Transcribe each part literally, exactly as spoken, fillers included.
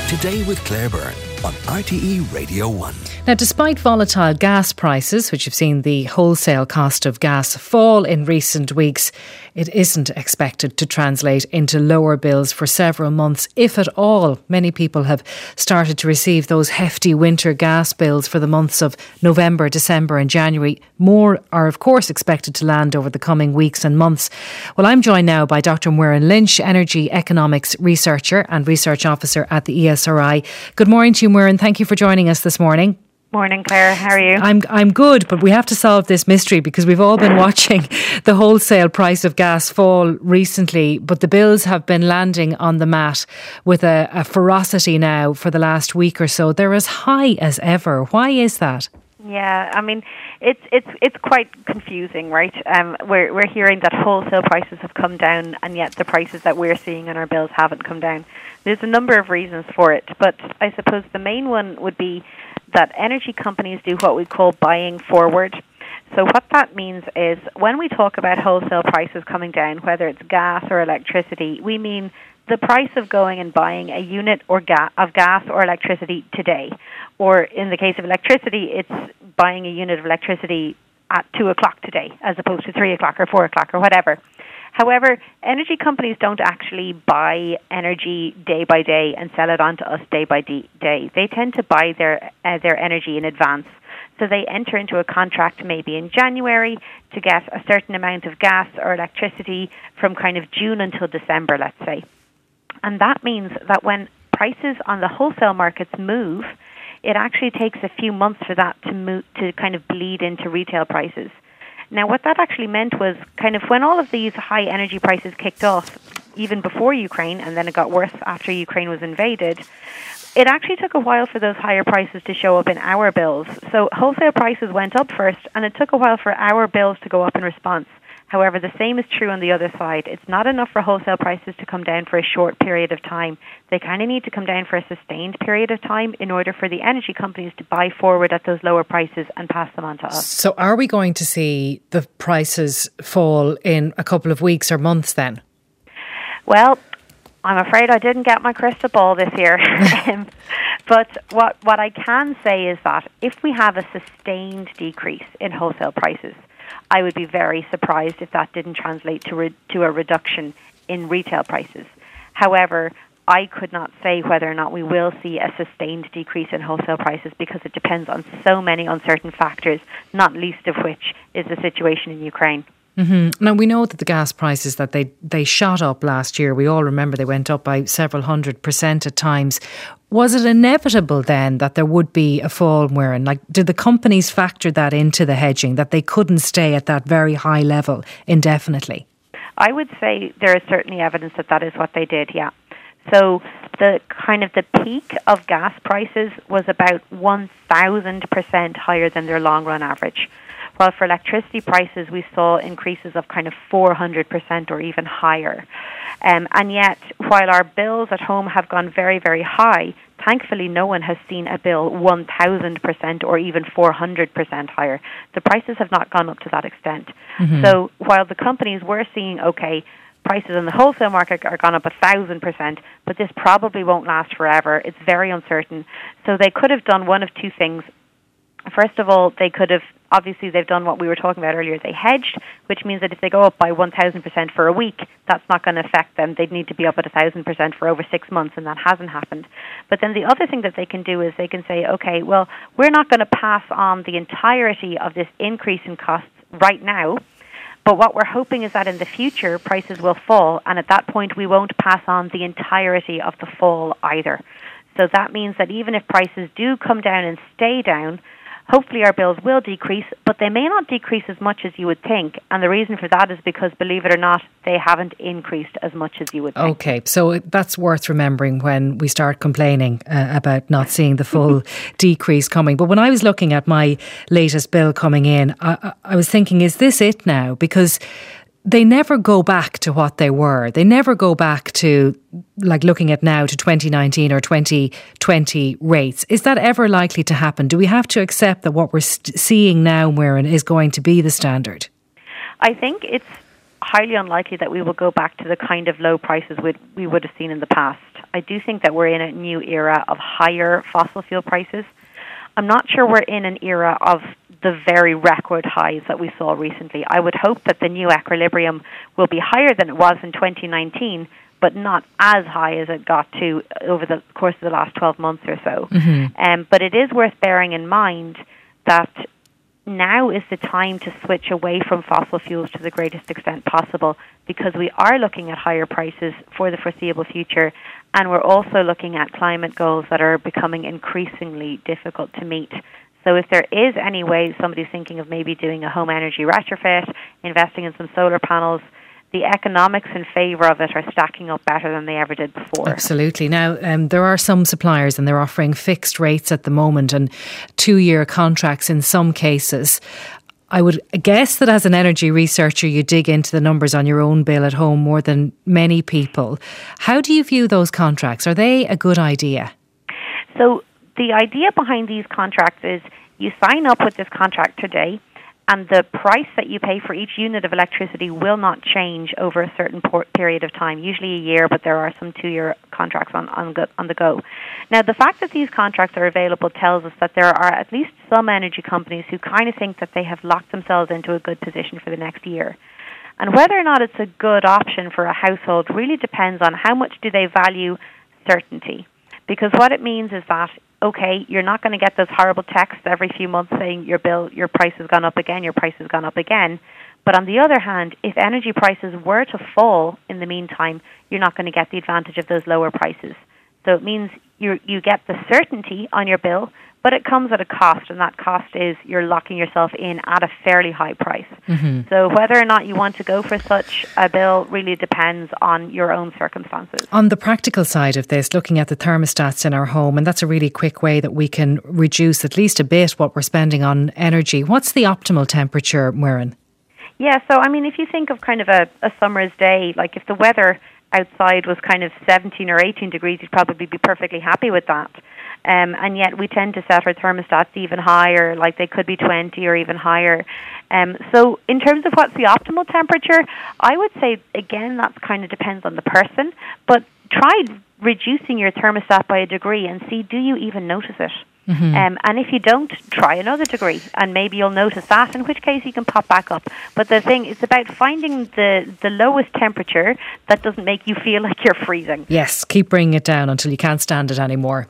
Today with Claire Byrne on R T E Radio one. Now, despite volatile gas prices, which have seen the wholesale cost of gas fall in recent weeks, it isn't expected to translate into lower bills for several months, if at all. Many people have started to receive those hefty winter gas bills for the months of November, December and January. More are, of course, expected to land over the coming weeks and months. Well, I'm joined now by Doctor Muireann Lynch, Energy Economics Researcher and Research Officer at the E S R I. Good morning to you, Muireann. Thank you for joining us this morning. Morning, Claire. How are you? I'm I'm good, but we have to solve this mystery because we've all been watching the wholesale price of gas fall recently, but the bills have been landing on the mat with a, a ferocity now for the last week or so. They're as high as ever. Why is that? Yeah, I mean, it's it's it's quite confusing, right? Um, we're we're hearing that wholesale prices have come down, and yet the prices that we're seeing in our bills haven't come down. There's a number of reasons for it, but I suppose the main one would be that energy companies do what we call buying forward. So what that means is when we talk about wholesale prices coming down, whether it's gas or electricity, we mean the price of going and buying a unit or ga- of gas or electricity today. Or in the case of electricity, it's buying a unit of electricity at two o'clock today as opposed to three o'clock or four o'clock or whatever. However, energy companies don't actually buy energy day by day and sell it on to us day by day. They tend to buy their uh, their energy in advance. So they enter into a contract maybe in January to get a certain amount of gas or electricity from kind of June until December, let's say. And that means that when prices on the wholesale markets move, it actually takes a few months for that to move, to kind of bleed into retail prices. Now, what that actually meant was kind of when all of these high energy prices kicked off, even before Ukraine, and then it got worse after Ukraine was invaded, it actually took a while for those higher prices to show up in our bills. So wholesale prices went up first, and it took a while for our bills to go up in response. However, the same is true on the other side. It's not enough for wholesale prices to come down for a short period of time. They kind of need to come down for a sustained period of time in order for the energy companies to buy forward at those lower prices and pass them on to us. So are we going to see the prices fall in a couple of weeks or months then? Well, I'm afraid I didn't get my crystal ball this year. um, but what, what I can say is that if we have a sustained decrease in wholesale prices, I would be very surprised if that didn't translate to re- to a reduction in retail prices. However, I could not say whether or not we will see a sustained decrease in wholesale prices because it depends on so many uncertain factors, not least of which is the situation in Ukraine. Mm-hmm. Now, we know that the gas prices, that they, they shot up last year. We all remember they went up by several hundred percent at times. Was it inevitable then that there would be a fall, Muireann? Like, did the companies factor that into the hedging, that they couldn't stay at that very high level indefinitely? I would say there is certainly evidence that that is what they did, yeah. So the kind of the peak of gas prices was about one thousand percent higher than their long-run average. While for electricity prices, we saw increases of kind of four hundred percent or even higher. Um, and yet, while our bills at home have gone very, very high, thankfully no one has seen a bill one thousand percent or even four hundred percent higher. The prices have not gone up to that extent. Mm-hmm. So while the companies were seeing, okay, prices in the wholesale market are gone up one thousand percent, but this probably won't last forever. It's very uncertain. So they could have done one of two things. First of all, they could have, obviously they've done what we were talking about earlier. They hedged, which means that if they go up by one thousand percent for a week, that's not going to affect them. They'd need to be up at one thousand percent for over six months, and that hasn't happened. But then the other thing that they can do is they can say, okay, well, we're not going to pass on the entirety of this increase in costs right now, but what we're hoping is that in the future, prices will fall, and at that point, we won't pass on the entirety of the fall either. So that means that even if prices do come down and stay down, hopefully our bills will decrease, but they may not decrease as much as you would think. And the reason for that is because, believe it or not, they haven't increased as much as you would think. Okay, so that's worth remembering when we start complaining uh, about not seeing the full decrease coming. But when I was looking at my latest bill coming in, I, I was thinking, is this it now? Because they never go back to what they were. They never go back to, like looking at now, to twenty nineteen or twenty twenty rates. Is that ever likely to happen? Do we have to accept that what we're st- seeing now, Muireann, is going to be the standard? I think it's highly unlikely that we will go back to the kind of low prices we'd, we would have seen in the past. I do think that we're in a new era of higher fossil fuel prices. I'm not sure we're in an era of the very record highs that we saw recently. I would hope that the new equilibrium will be higher than it was in twenty nineteen, but not as high as it got to over the course of the last twelve months or so. Mm-hmm. Um, but it is worth bearing in mind that now is the time to switch away from fossil fuels to the greatest extent possible, because we are looking at higher prices for the foreseeable future, and we're also looking at climate goals that are becoming increasingly difficult to meet. So if there is any way somebody's thinking of maybe doing a home energy retrofit, investing in some solar panels, the economics in favour of it are stacking up better than they ever did before. Absolutely. Now, um, there are some suppliers and they're offering fixed rates at the moment and two-year contracts in some cases. I would guess that as an energy researcher, you dig into the numbers on your own bill at home more than many people. How do you view those contracts? Are they a good idea? So the idea behind these contracts is you sign up with this contract today, and the price that you pay for each unit of electricity will not change over a certain por- period of time, usually a year, but there are some two-year contracts on, on, go, on the go. Now, the fact that these contracts are available tells us that there are at least some energy companies who kind of think that they have locked themselves into a good position for the next year. And whether or not it's a good option for a household really depends on how much do they value certainty. Because what it means is that, okay, you're not going to get those horrible texts every few months saying your bill, your price has gone up again, your price has gone up again. But on the other hand, if energy prices were to fall in the meantime, you're not going to get the advantage of those lower prices. So it means you you get the certainty on your bill, but it comes at a cost, and that cost is you're locking yourself in at a fairly high price. Mm-hmm. So whether or not you want to go for such a bill really depends on your own circumstances. On the practical side of this, looking at the thermostats in our home, and that's a really quick way that we can reduce at least a bit what we're spending on energy. What's the optimal temperature, Muireann? Yeah, so I mean, if you think of kind of a, a summer's day, like if the weather outside was kind of seventeen or eighteen degrees, you'd probably be perfectly happy with that. Um, and yet we tend to set our thermostats even higher, like they could be twenty or even higher. Um, so in terms of what's the optimal temperature, I would say, again, that kind of depends on the person, but try reducing your thermostat by a degree and see, do you even notice it? Mm-hmm. Um, and if you don't, try another degree, and maybe you'll notice that, in which case you can pop back up. But the thing is about finding the, the lowest temperature that doesn't make you feel like you're freezing. Yes, keep bringing it down until you can't stand it anymore.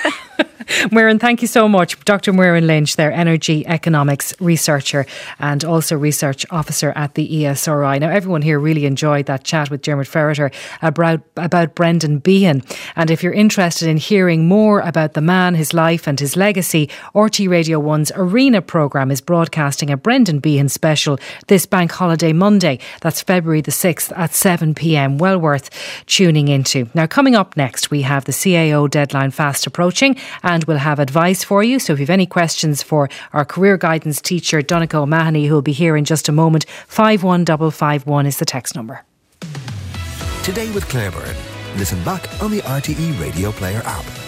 Muireann, thank you so much. Doctor Muireann Lynch, their energy economics researcher and also research officer at the E S R I. Now, everyone here really enjoyed that chat with Dermot Ferreter about, about Brendan Behan. And if you're interested in hearing more about the man, his life and his legacy, R T Radio one's Arena programme is broadcasting a Brendan Behan special this Bank Holiday Monday. That's February the sixth at seven p.m. Well worth tuning into. Now, coming up next, we have the C A O deadline fast approaching, and we'll have advice for you. So if you have any questions for our career guidance teacher, Donncha O'Mahony, who will be here in just a moment, five one five five one is the text number. Today with Claire Byrne. Listen back on the R T E Radio Player app.